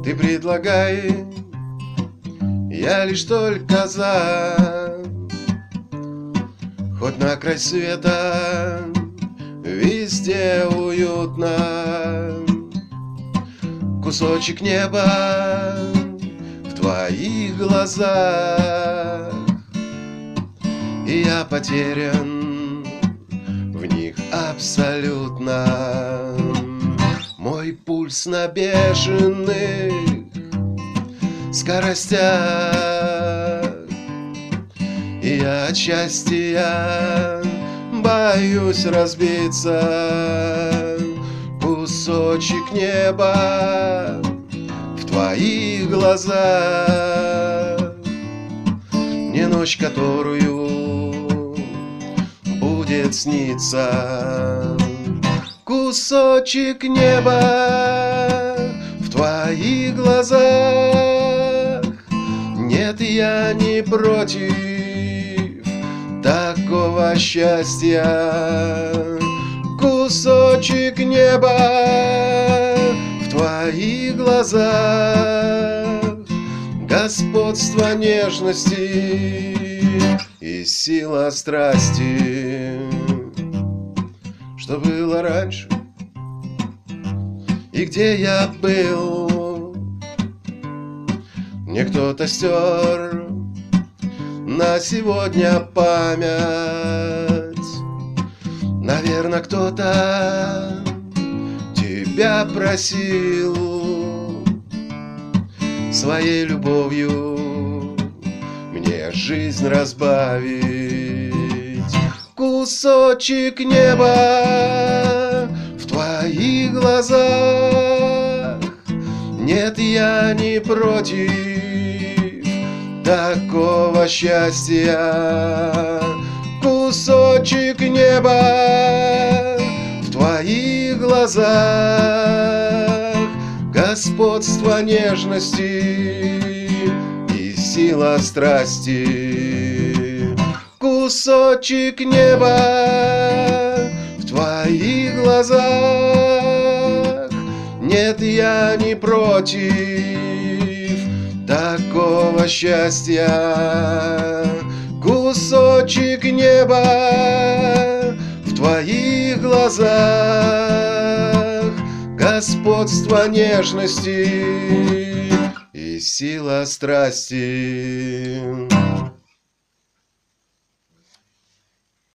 Ты предлагай, я лишь только за. Хоть на край света, везде уютно. Кусочек неба в твоих глазах, и я потерян в них абсолютно. Мой пульс на бешеных скоростях, и я от счастья боюсь разбиться. Кусочек неба в твоих глазах, не ночь, которую будет сниться. Кусочек неба в твоих глазах. Нет, я не против такого счастья. Кусочек неба в твоих глазах. Господство нежности и сила страсти. Что было раньше и где я был, мне кто-то стер на сегодня память. Наверное, кто-то тебя просил своей любовью мне жизнь разбавить. Кусочек неба в твоих глазах. Нет, я не против такого счастья. Кусочек неба в твоих глазах. Господство нежности и сила страсти. Кусочек неба в твоих глазах. Нет, я не против такого счастья. Кусочек неба в твоих глазах. Господство нежности и сила страсти.